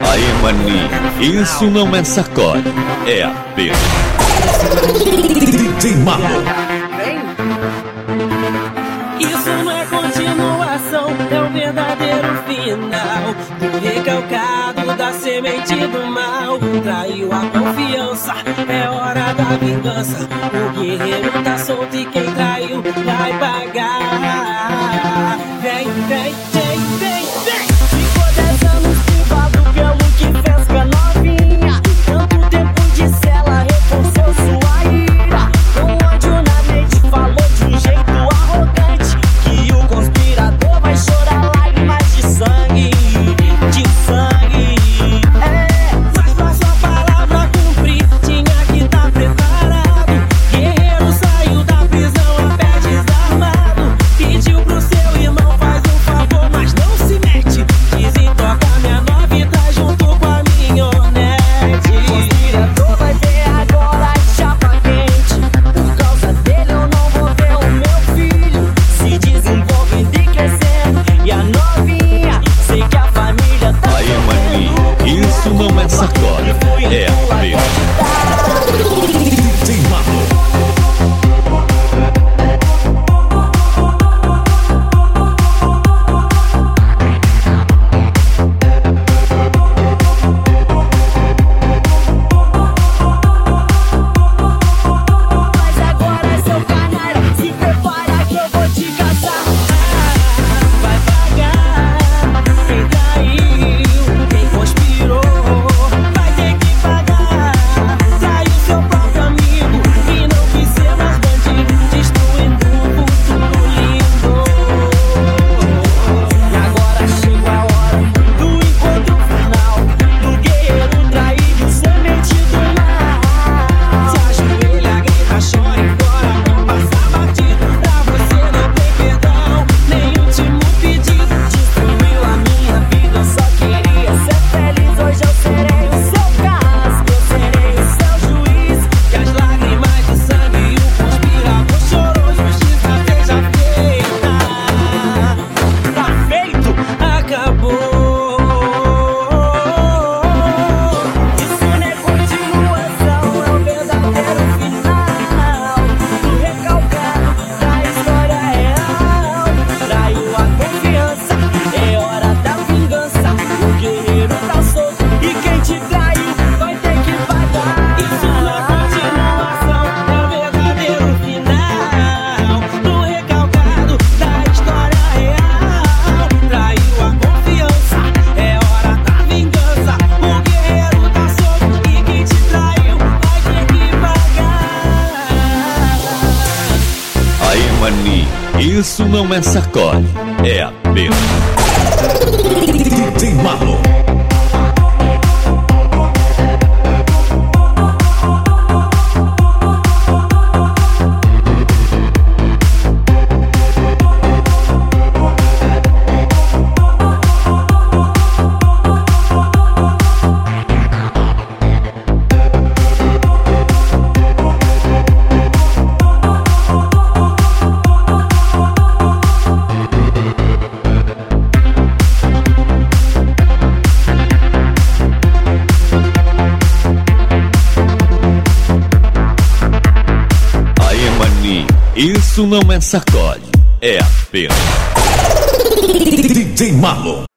Aí, maninho, isso não é sacode, é apenas DJ Marlon. Isso não é continuação, é o verdadeiro final do recalcado, da semente do mal. Traiu a confiança, é hora da vingança. O guerreiro tá solto e quem traiu vai pagar. Vem, vem, vem, vem, vem. Ficou 10 anos privado pelo que fez com a novinha. Tanto tempo de cela reforçou sua ira. Com ódio na mente falou de um jeito arrogante que o conspirador vai chorar lágrimas de sangue, de sangue. Mas pra sua palavra cumprir tinha que estar preparado. Guerreiro saiu da prisão a pé desarmado. Pediu pro seu irmão, faz um favor, mas não se mete. Desentoca minha nova e tá junto com a minhonete. O conspirador vai ver agora a chapa quente. Por causa dele eu não vou ver o meu filho se desenvolvendo e crescendo. E a novinha, sei que a família tá aí, maninho, isso não é sacode, é apenas DJ Marlon. Mas agora seu canalha, se prepara que eu vou te caçar. Vai pagar quem traiu, quem conspirou. Vai ter que pagar. Traiu seu próprio amigo e não quis ser mais bandido, destruindo o futuro lindo. E agora chegou a hora do encontro final do guerreiro traído, semente do mal. Se ajoelha, grita, chora, implora, não passa batido. Pra você não tem perdão, nem último pedido. Destruiu a minha vida, eu só queria ser feliz. Hoje eu serei o seu caso, eu serei o seu juiz. E as lágrimas de sangue e o conspirador chorou, justiça seja feita. Tá feito, acabou. Isso não é continuação, é o verdadeiro final do recalcado, da história real. Traiu a confiança, é hora da vingança. O guerreiro tá solto e quem te traiu vai ter que pagar. Isso não é continuação, é o verdadeiro final do recalcado, da história real. Traiu a confiança, é hora da vingança. O guerreiro tá solto e quem te traiu vai ter que pagar. aí, maninho, isso não é sacode, é apenas DJ Marlon. aí, maninho, isso não é sacode, é apenas DJ Marlon.